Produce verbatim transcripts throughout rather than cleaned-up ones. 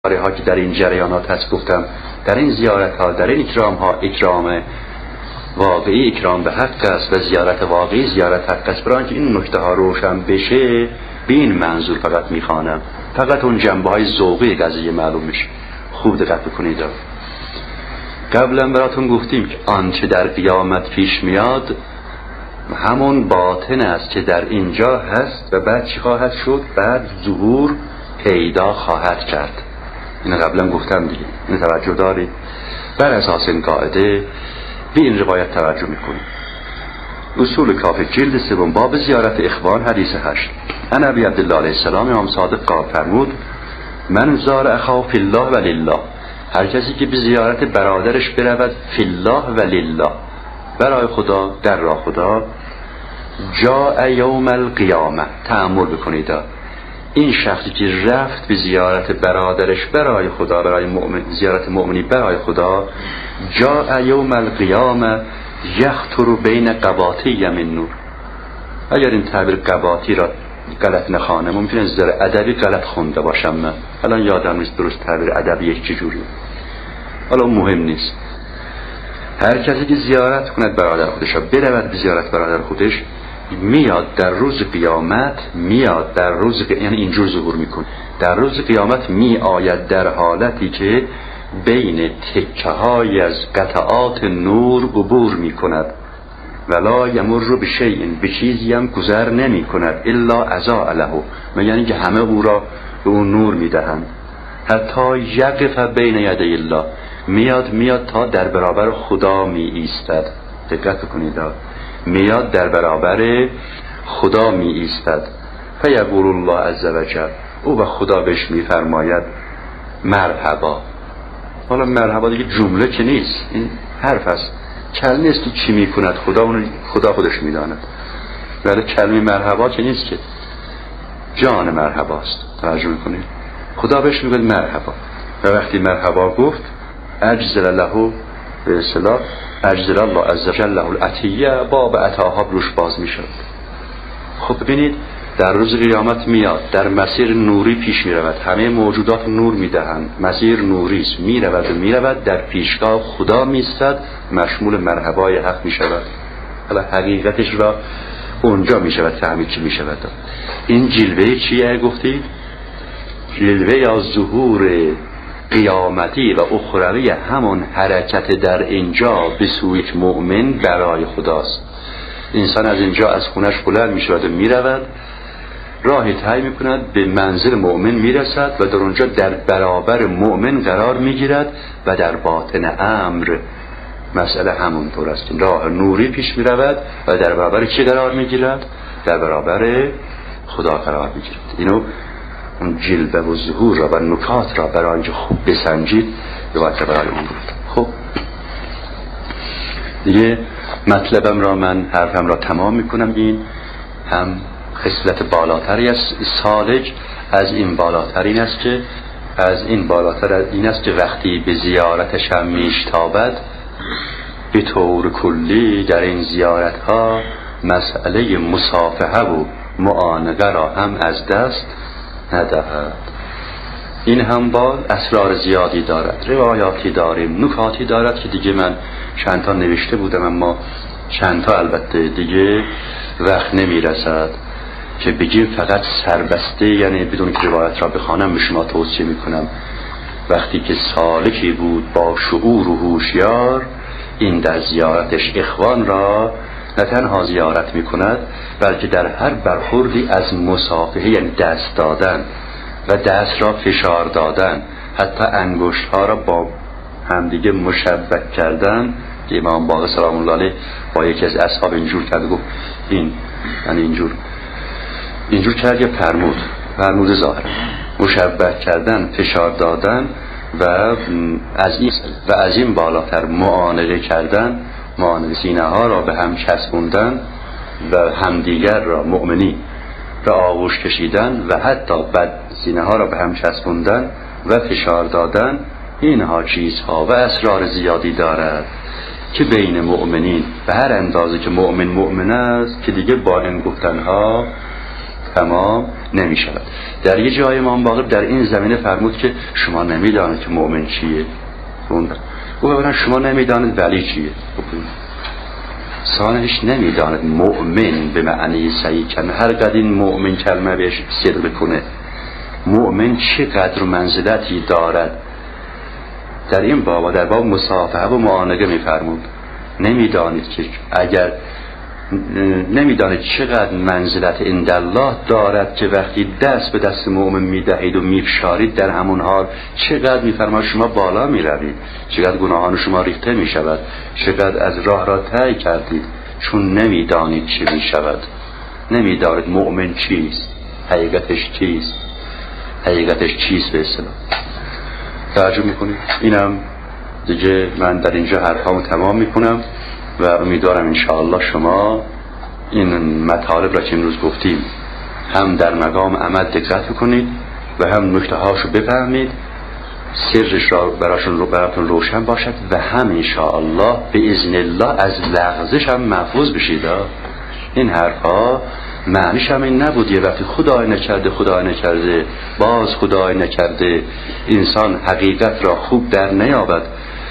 ها که در این جریانات هست گفتم در این زیارت ها در این اکرام ها اکرام واقعی اکرام به حق است و زیارت واقعی زیارت حق است. برای اینکه این نکته ها روشن بشه به این منظور فقط میخوانم، فقط اون جنبه های ذوقی قضیه معلوم میشه. خوب دقت بکنید. قبلا براتون گفتیم که آنچه در قیامت پیش میاد همون باطن است که در اینجا هست و بعد چی خواهد شد؟ بعد ظهور پیدا خواهد کرد. این قبلا گفتم دیگه، این توجه دارید. بر اساس این قاعده به این روایت توجه میکنید. اصول کافی جلد سوم باب زیارت اخوان حدیث هشت. ان ابی عبدالله علیه السلام امام صادق قال فرمود من زار اخاه فی الله و لله، هر کسی که به زیارت برادرش برود فی الله و لله، برای خدا در راه خدا، جاء یوم القیامه. تأمل بکنید، این شخصی که رفت به زیارت برادرش برای خدا، برای مؤمن، زیارت مؤمنی برای خدا، جاء یوم القیامه یخطر بین قباطی من نور. اگر این تعبیر قباطی را غلط نخوانم، ممکنه از نظر ادبی غلط خونده باشم، من الان یادم نیست درست تعبیر ادبی چجوریه، حالا مهم نیست. هر کسی که زیارت کند برادر خودش، برود به زیارت برادر خودش، میاد در روز قیامت، میاد در روز قیامت، یعنی اینجور ظهور میکنه در روز قیامت، می آید در حالتی که بین تکه های از قطعات نور عبور میکند، ولا یمر بشیء، به چیزی هم گذر نمی کند، الا اضاء له، یعنی که همه او را به اون نور میدهند. حتی یقف بین یدی الله، میاد میاد تا در برابر خدا می ایستد. دقت کنید، میاد در برابر خدا می ایستد. فیقول الله عز وجل، او به خدا بهش میفرماید مرحبا. حالا مرحبا دیگه جمله که نیست، این حرف است، کلمه است که چی میکند خدا، اون خدا خودش میداند. ولی کلمه مرحبا که نیست، که جان مرحباست. توجه میکنید؟ خدا بهش میگه مرحبا، و وقتی مرحبا گفت اجزل له، به اصطلاح اجزل الله عز وجل له العطیه، باب عطاها روش باز میشد. خب ببینید در روز قیامت میاد، در مسیر نوری پیش میرود، همه موجودات نور میدهند، مسیر نوری است، میرود و میرود، در پیشگاه خدا میستد، مشمول مرحبای حق میشود. حالا حقیقتش را اونجا میشود فهمید چی میشود. این جلوه چیه گفتید؟ جلوه یا ظهور قیامتی و اخروی همون حرکت در اینجا به سوی مؤمن برای خداست. انسان از اینجا از خونش بلند میشود و میرود، راهی طی میکند، به منزل مؤمن میرسد و در اونجا در برابر مؤمن قرار میگیرد و در باطن امر مسئله همونطور است. راه نوری پیش میرود و در برابر چی قرار میگیرد؟ در برابر خدا قرار میگیرد. اینو اون جلوه و ظهور را و نکات را برای اینجا خوب بسنجید، دوباره برای اون گفتم. خب دیگه مطلبم را، من حرفم را تمام میکنم. این هم خصلت بالاتری است سالک، از این بالاتر این است که از این بالاتر این است که وقتی به زیارتش هم میشتابد، به طور کلی در این زیارت ها مسئله مصافحه و معانقه را هم از دست ندهد. این هم با اسرار زیادی دارد، روایاتی داریم، نکاتی دارد که دیگه من چند تا نوشته بودم، اما چند تا البته دیگه وقت نمیرسد که بگیم فقط سربسته، یعنی بدون که روایت را بخوانم به شما توصیه میکنم. وقتی که سالکی بود با شعور و هوشیار، این در زیارتش اخوان را نه تنها زیارت میکند، بلکه در هر برخوردی از مصافحه، یعنی دست دادن و دست را فشار دادن، حتی انگشت ها را با همدیگه مشبک کردن، که امام باقر سلام الله علیه با یکی از اصحاب اینجور کرد، گفت این یعنی اینجور اینجور کرد، یا فرمود فرمود ظاهر مشبک کردن، فشار دادن و از این و از این بالاتر معانقه کردن، معانقه سینه ها را به هم چسبوندن و همدیگر را، مؤمنی را آغوش کشیدن و حتی بعد سینه ها را به هم چسبوندن و فشار دادن. اینها چیزها و اسرار زیادی دارد که بین مؤمنین به هر اندازه که مؤمن مؤمن است، که دیگه با این گفتنها تمام نمی شود. در یه جای امام باقر در این زمینه فرمود که شما نمیدانید که مؤمن چیه. او اولا شما نمیدانید ولی چیه. ثانیش نمیدانید مؤمن به معنی صحیح کلمه، هر قدر این مؤمن کلمه بهش صدق بکنه، مؤمن چقدر منزلتی دارد. در این باب در باب مصافحه و معانقه میفرمود نمیدانید که اگر نمیدانید چقدر منزلت عند الله دارد که وقتی دست به دست مؤمن میدهید و میفشارید در همون حال چقدر میفرماید شما بالا میروید، چقدر گناهان شما ریخته میشود، چقدر از راه را طی کردید، چون نمیدانید چه میشود. نمیدانید مؤمن چیست، حقیقتش چیست، حقیقتش چیست به اصطلاح. توجه میکنید؟ اینم دیگه من در اینجا حرفامو تمام میکنم و امیدوارم انشاءالله شما این مطالب را که امروز گفتیم هم در مقام عمل دقت کنید و هم نکته هاشو بفهمید، سرش را براشون رو براتون روشن باشد و هم انشاءالله به اذن الله از لغزش هم محفوظ بشید. این حرفا معنیش هم این نبود یه وقتی خدای نکرده خدای نکرده باز خدای نکرده انسان حقیقت را خوب در نیابد،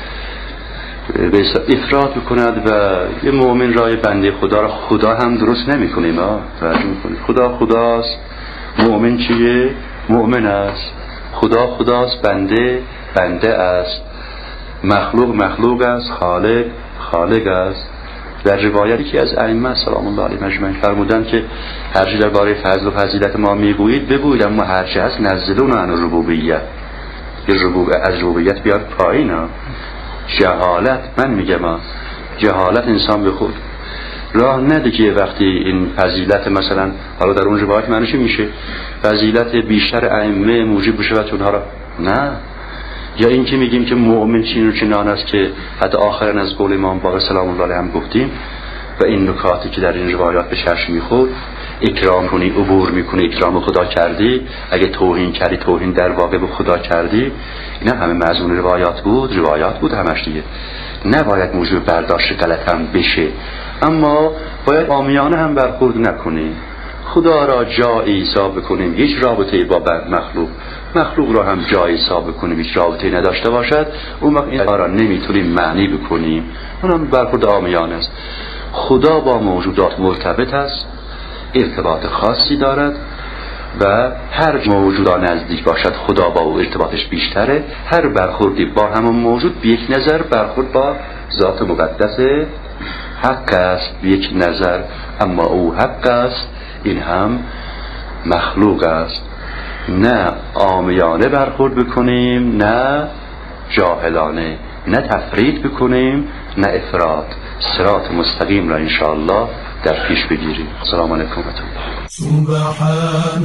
به افراط بکند و یه مؤمن رای بنده خدا را خدا هم درست نمی کنیم. خدا خداست، مؤمن چیه؟ مؤمن است. خدا خداست، بنده بنده است، مخلوق مخلوق است، خالق خالق است. در روایتی که از ائمه سلام الله علیهم اجمعین فرمودند که هر چه درباره فضل و فضیلت ما میگویید بگویید، اما هر چه هست نزلون عن الربوبیت، که ربوب از ربوبیت بیاد پایین. جهالت، من میگم جهالت انسان به خود راه نده که وقتی این فضیلت مثلا حالا در اون روایت معنیش میشه فضیلت بیشتر ائمه موجب بشه و اونها را نه، یا این که میگیم که مؤمن چین و چنان است که حتی آخرا از قول امام باقر سلام الله علیه هم گفتیم و این نکاتی که در این روایات به چشم میخورد، اکرام کنی عبور میکنی اکرام خدا کردی، اگه توهین کردی توهین در واقع به خدا کردی. اینا همه مضمون روایات بود، روایات بود همش دیگه، نباید موجب برداشت غلط هم بشه، اما باید عامیانه هم برخورد نکنیم، خدا را جایی حساب بکنیم هیچ رابطه‌ای با مخلوق، مخلوق را هم جایی حساب بکنیم هیچ رابطه‌ای نداشته باشد، اون وقت این را نمیتونیم معنی بکنیم، اونم برخورد عامیانه است. خدا با موجودات مرتبط است، ارتباط خاصی دارد و هر موجود نزدیک باشد خدا با او ارتباطش بیشتره. هر برخوردی با همون موجود به یک نظر برخورد با ذات مقدس حق است به یک نظر، اما او حق است این هم مخلوق است. نه عامیانه برخورد بکنیم نه جاهلانه، نه تفرید بکنیم نه افراط، صراط مستقیم را انشاءالله در پیش بگیریم. السلام علیکم و رحمت الله. سبحان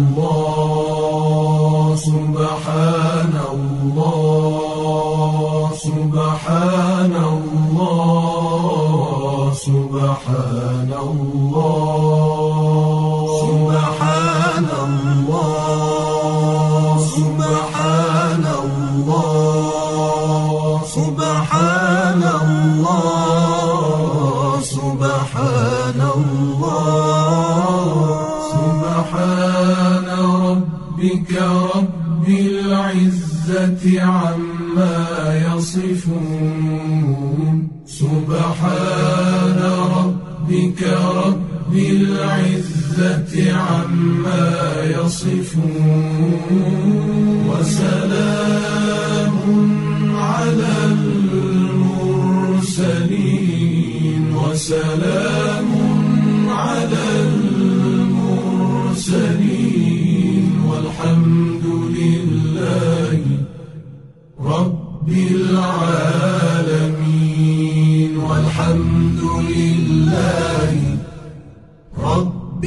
الله سبحان الله سبحان الله سبحان الله سبحان الله سبحان الله سبحان الله سبحان الله سبحان ربك رب العزة عما يصفون سبحان ربك رب العزة عما يصفون وسلام على المرسلين وسلام على المرسلين والحمد لله رب العالمين والحمد لله رب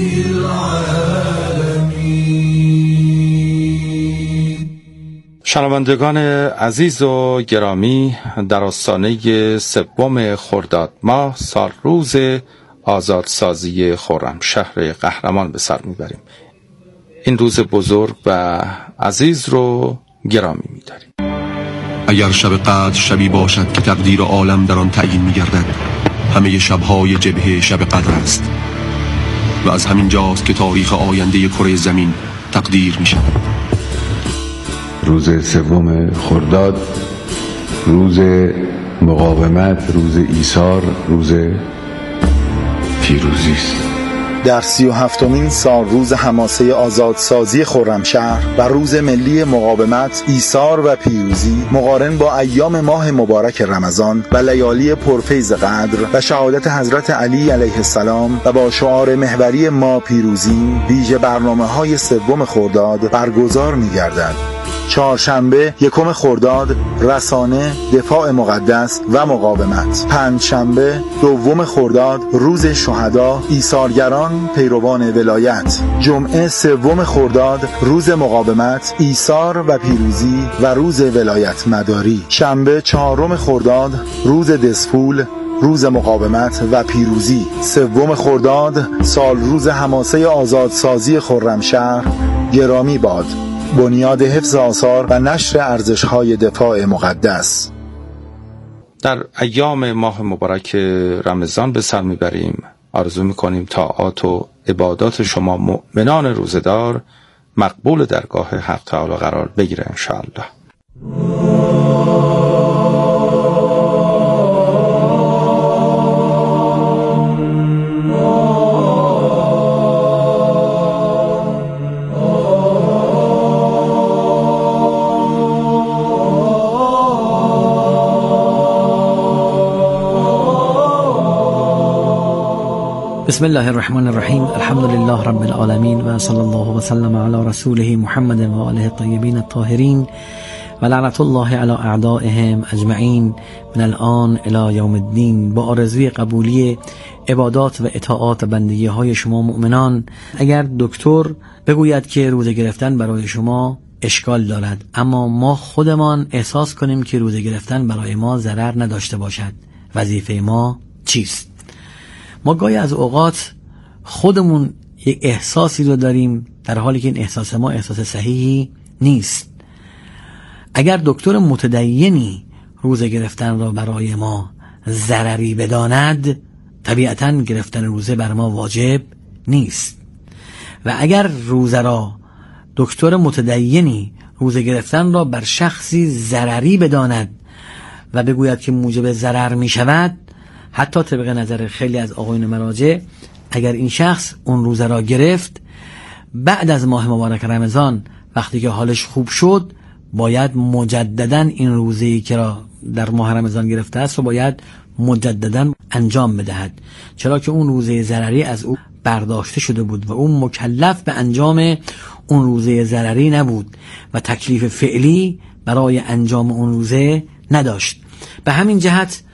العالمین. شنوندگان عزیز و گرامی، در آستانه سوم خرداد ماه سال روز آزادسازی خرمشهر قهرمان به سر میبریم. این روز بزرگ و عزیز رو گرامی میداریم. اگر شب قدر شبی باشد که تقدیر عالم در آن تعیین می‌گردد، همه شب‌های جبهه شب قدر است. و از همین جاست که تاریخ آینده کره زمین تقدیر می شود. روز سوم خرداد روز مقاومت، روز ایثار، روز پیروزی است. در سی و هفتمین سال روز حماسه آزادسازی خرمشهر و روز ملی مقاومت، ایثار و پیروزی، مقارن با ایام ماه مبارک رمضان و لیالی پرفیض قدر و شهادت حضرت علی علیه السلام و با شعار محوری ما پیروزی، ویژه برنامه‌های سوم خرداد برگزار می‌گردد. چهارشنبه یکم خرداد رسانه، دفاع مقدس و مقاومت. پنجشنبه دوم خرداد روز شهدا، ایثارگران، پیروان ولایت. جمعه سوم خرداد روز مقاومت، ایثار و پیروزی و روز ولایت مداری. شنبه چهارم خرداد روز دسپول، روز مقاومت و پیروزی. سوم خرداد سال روز حماسه آزادسازی خرمشهر گرامی باد. بنیاد حفظ آثار و نشر ارزش‌های دفاع مقدس. در ایام ماه مبارک رمضان به سر میبریم. آرزو میکنیم طاعات و عبادات شما مؤمنان روزدار مقبول درگاه حق تعالی قرار بگیره انشاءالله. بسم الله الرحمن الرحیم. الحمد لله رب العالمین و صلی الله و سلم علی رسوله محمد و آله الطیبین الطاهرین و لعنت الله علی اعدائهم اجمعین من الان الی یوم الدین. با آرزوی قبولی عبادات و اطاعات و بندگی های شما مؤمنان، اگر دکتر بگوید که روزه گرفتن برای شما اشکال دارد، اما ما خودمان احساس کنیم که روزه گرفتن برای ما ضرر نداشته باشد، وظیفه ما چیست؟ ما گاهی از اوقات خودمون یک احساسی رو داریم در حالی که این احساس ما احساس صحیحی نیست. اگر دکتر متدینی روزه گرفتن را برای ما ضرری بداند، طبیعتاً گرفتن روزه بر ما واجب نیست. و اگر روزه را دکتر متدینی روزه گرفتن را بر شخصی ضرری بداند و بگوید که موجب ضرر می شود، حتی طبق نظر خیلی از آقایون مراجع، اگر این شخص اون روزه را گرفت بعد از ماه مبارک رمضان وقتی که حالش خوب شد، باید مجددا این روزه‌ای که را در ماه رمضان گرفته است رو باید مجددا انجام بدهد، چرا که اون روزه ضرری از او برداشته شده بود و اون مکلف به انجام اون روزه ضرری نبود و تکلیف فعلی برای انجام اون روزه نداشت. به همین جهت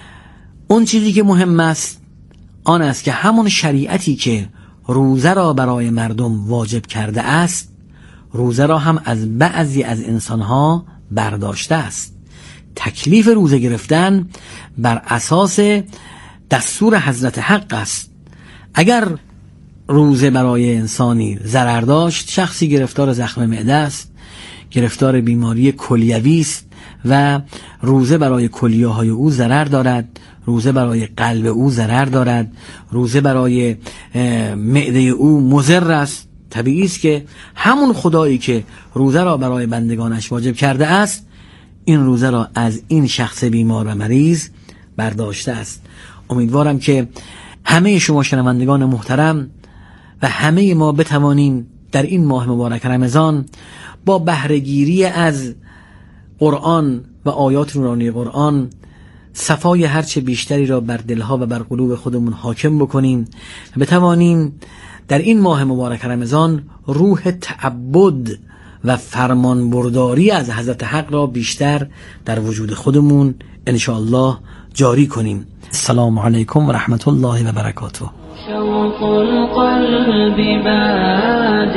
اون چیزی که مهم است آن است که همون شریعتی که روزه را برای مردم واجب کرده است، روزه را هم از بعضی از انسانها برداشته است. تکلیف روزه گرفتن بر اساس دستور حضرت حق است. اگر روزه برای انسانی ضرر داشت، شخصی گرفتار زخم معده است، گرفتار بیماری کلیوی است و روزه برای کلیه‌های او ضرر دارد، روزه برای قلب او ضرر دارد، روزه برای معده او مضر است، طبیعی است که همون خدایی که روزه را برای بندگانش واجب کرده است، این روزه را از این شخص بیمار و مریض برداشته است. امیدوارم که همه شما شنوندگان محترم و همه ما بتوانیم در این ماه مبارک رمضان با بهره‌گیری از قرآن و آیات نورانی قرآن صفای هرچه بیشتری را بر دلها و بر قلوب خودمون حاکم بکنیم و بتوانیم در این ماه مبارک رمضان روح تعبد و فرمانبرداری از حضرت حق را بیشتر در وجود خودمون انشاءالله جاری کنیم. السلام علیکم و رحمت الله و برکاته. شوق القلب باد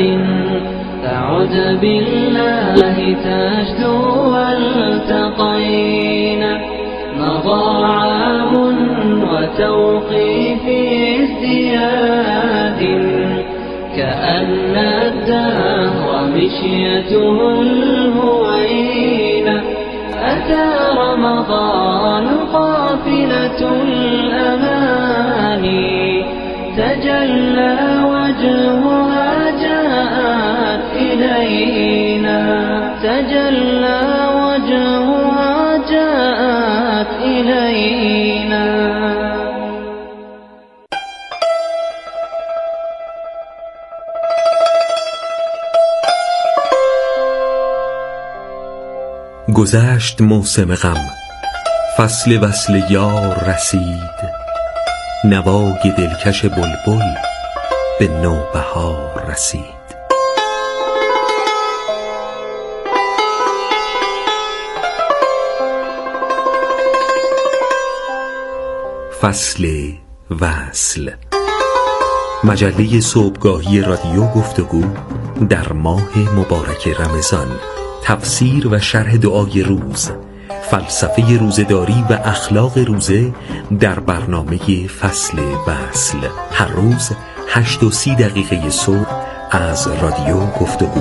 تعد بالله تجدو والتقينا مضى عام وتوقيف ازدياد كأن الدهر مشيته الهوينة أتى رمضان قافلة الأماني تجلى وجهها جاءت إلينا تجلى وجهها جاءت إلينا. گذشت موسم غم، فصل وصل یار رسید، نوای دلکش بلبل به نوبهار رسید. فصل وصل، مجله صبحگاهی رادیو گفتگو در ماه مبارک رمضان، تفسیر و شرح دعای روز، فلسفه روزه‌داری و اخلاق روزه در برنامه فصل وصل، هر روز هشت و سی دقیقه صبح از رادیو گفتگو.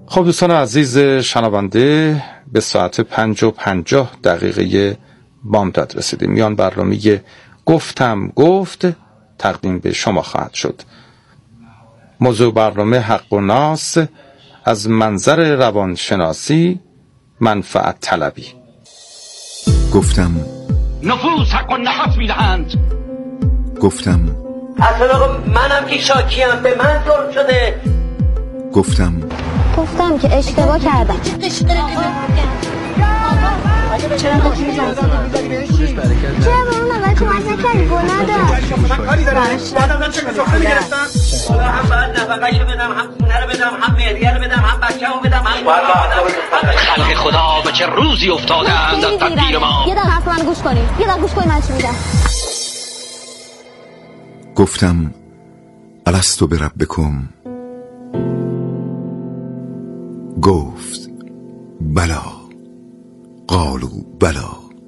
خب دوستان عزیز شنونده، به ساعت پنج و پنجاه دقیقه بامداد رسیدیم. میان برنامه گفتم گفت تقدیم به شما خواهد شد. موضوع برنامه حق و ناس از منظر روانشناسی منفعت طلبی. گفتم نفوس حق و نفس میدهند. گفتم اصلا منم که شاکیم، به من ظلم شده. گفتم گفتم که اشتباه کردم. چرا با اون اول کمک نکردی؟ گناه داشت. من کاری دارم. بعدم چه سفره میگرفتم؟ حالا هم باید نفقه‌شو بدم، هم خونه رو بدم، هم مهریه رو بدم، هم بچه‌مو بدم، هم خلق خدا به چه روزی افتادند از تقدیر ما. یه دقیقه حرف من گوش کنیم. یه دقیقه گوش کنیم من چی میگم. گفتم الستو بربکم. گفت بلا. قالوا بلا.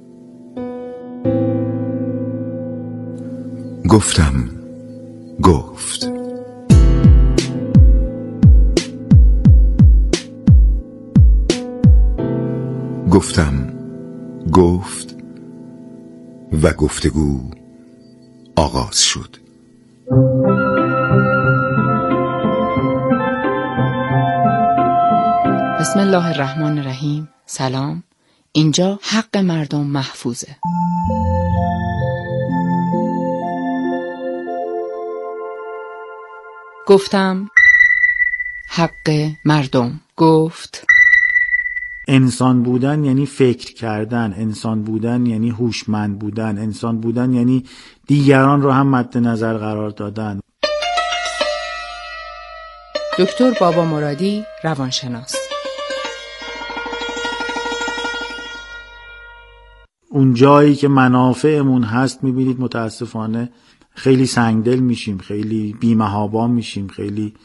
گفتم گفت. گفتم گفت و گفتگو آغاز شد. بسم الله الرحمن الرحیم. سلام. اینجا حق مردم محفوظه. گفتم حق مردم. گفت انسان بودن یعنی فکر کردن، انسان بودن یعنی هوشمند بودن، انسان بودن یعنی دیگران رو هم مد نظر قرار دادن. دکتر بابا مرادی، روانشناس. اون جایی که منافعمون هست میبینید متاسفانه خیلی سنگدل میشیم، خیلی بی‌محابا میشیم، خیلی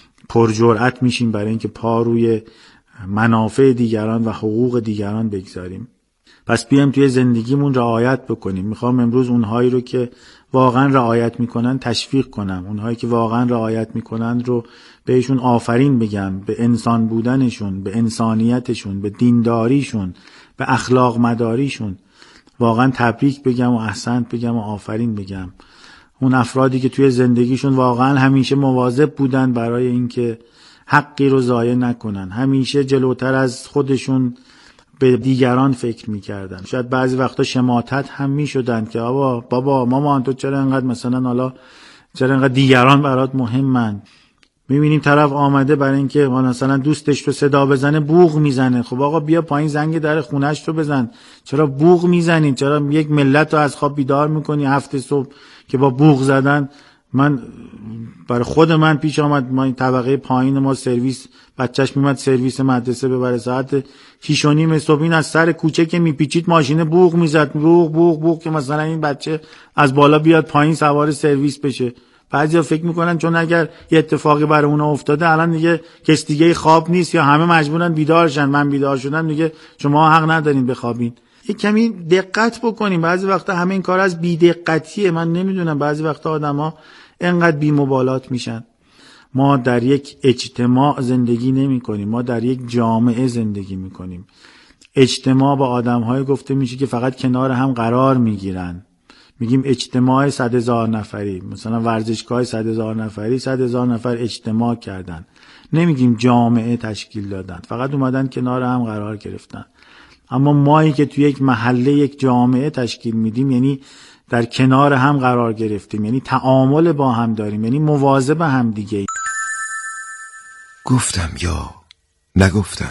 پرجرأت میشیم برای اینکه پا روی منافع دیگران و حقوق دیگران بگذاریم. پس بیایم توی زندگیمون رعایت بکنیم. میخوام امروز اونهایی رو که واقعا رعایت میکنن تشویق کنم، اونهایی که واقعا رعایت میکنن رو بهشون آفرین بگم، به انسان بودنشون، به انسانیتشون، به دینداریشون، به اخلاق مداریشون واقعا تبریک بگم و احسنت بگم و آفرین بگم. اون افرادی که توی زندگیشون واقعا همیشه مواظب بودن برای اینکه حقی رو ضایع نکنن، همیشه جلوتر از خودشون به دیگران فکر میکردن. شاید بعضی وقتا شماتت هم میشدن که بابا بابا مامان تو چرا انقدر مثلا حالا چرا انقدر دیگران برات مهمن. میبینیم طرف آمده برای اینکه مثلا دوستش رو صدا بزنه بوق میزنه. خب آقا بیا پایین زنگ در خونه‌اش رو بزن. چرا بوق میزنی؟ چرا یک ملت رو از خواب بیدار میکنی هفت صبح که با بوق زدن؟ من برای خود من پیش آمد، ما این طبقه پایین ما سرویس بچهش میمد سرویس مدرسه ببره، ساعت شیش و نیم صبح این از سر کوچه که میپیچید ماشین بوق میزد، بوق بوق بوق که مثلا این بچه از بالا بیاد پایین سوار سرویس بشه. بعضیا فکر میکنن چون اگر یه اتفاقی برای اون افتاده الان دیگه کس دیگه خواب نیست یا همه مجبورن بیدار شن، من بیدار شدم دیگه شما حق ندارین بخوابین. یه کمی دقت بکنیم. بعضی وقتا همه این کار از بی‌دقتیه. من نمیدونم بعضی وقتا آدما اینقدر بی‌مبالات میشن. ما در یک اجتماع زندگی نمی کنیم، ما در یک جامعه زندگی میکنیم. اجتماع با آدم‌های گفته میشه که فقط کنار هم قرار میگیرن. میگیم اجتماع صد هزار نفری، مثلا ورزشگاه صد هزار نفری، صد هزار نفر اجتماع کردن. نمیگیم جامعه تشکیل دادن، فقط اومدن کنار هم قرار گرفتن. اما مایی که توی یک محله یک جامعه تشکیل میدیم یعنی در کنار هم قرار گرفتیم، یعنی تعامل با هم داریم، یعنی مواظب هم دیگه. گفتم یا نگفتم.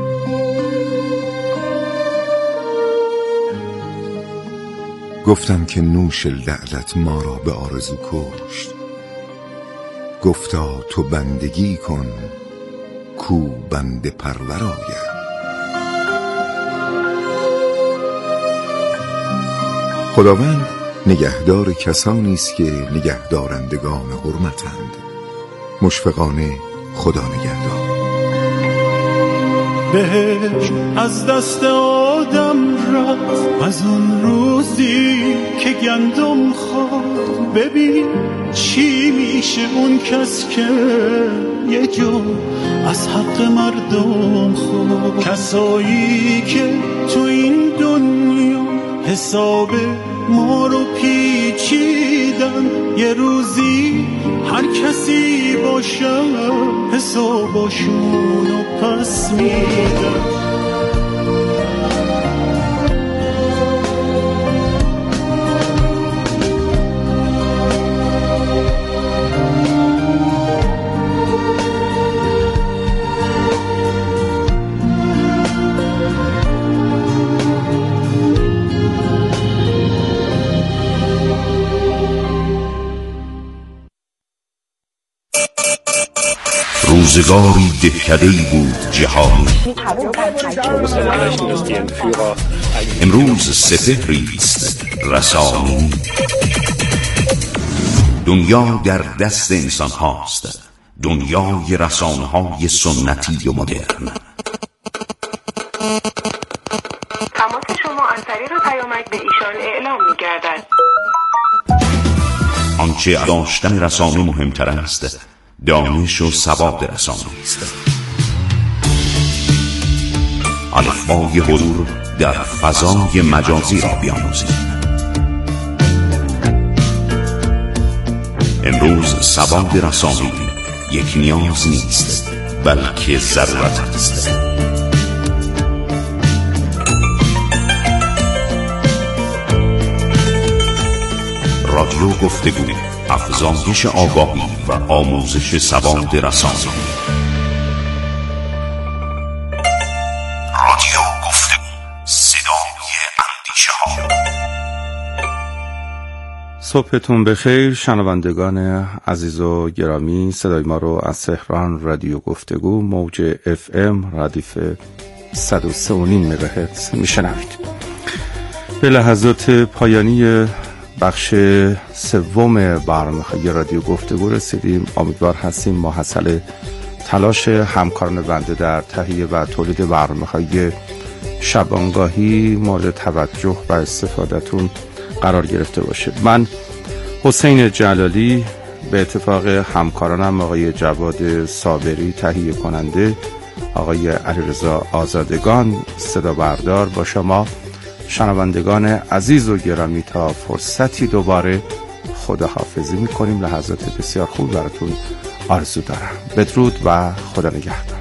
گفتم که نوش لعلت ما را به آرزو کشت. گفتا تو بندگی کن کو بنده پرور آید. خداوند نگهدار کسانی است که نگهدارندگان حرمتند. مشفقانه خدا نگهدار. بهش از دست آدم رفت از اون روزی که گندم خورد، ببین چی میشه اون کس که یه جو از حق مردم خورد. کسایی که تو این دنیا حساب ما رو پیچیدن، یه روزی هر کسی باشه حساباشون رو پس میدن. روزگاری دهکده‌ای بود جهان، امروز سپهری است رسانی. دنیا در دست انسان هاست، دنیای رسانه های سنتی و مدرن. تماس شما از طریق پیامک به ایشان اعلام می گردد. آنچه داشتن رسانه مهمتر است، دانش و سواد رسانه است. الفبای حضور در فضای مجازی را بیاموزید. امروز سواد رسانه یک نیاز نیست، بلکه ضرورت است. رادیو گفتگو، افزایش آگاهی و آموزش سواد رسانه‌ای. رادیو گفتگو، صدای اندیشه ها. صبحتون بخیر شنوندگان عزیز و گرامی. صدای ما رو از تهران رادیو گفتگو موج اف ام ردیف صد و سه و نیم مگاهرتز میشنوید. به لحظات پایانی بخش سوم برنامه‌های رادیو گفتگو رسیدیم. امیدوار هستیم ماحصل تلاش همکاران بنده در تهیه و تولید برنامه‌های شبانگاهی مورد توجه و استفادهتون قرار گرفته باشه. من حسین جلالی به اتفاق همکارانم آقای جواد صابری تهیه کننده، آقای علیرضا آزادگان صدا بردار، با شما شنوندگان عزیز و گرامی تا فرصتی دوباره خداحافظی میکنیم. لحظات بسیار خوب براتون آرزو دارم. بدرود و خدا نگهدار.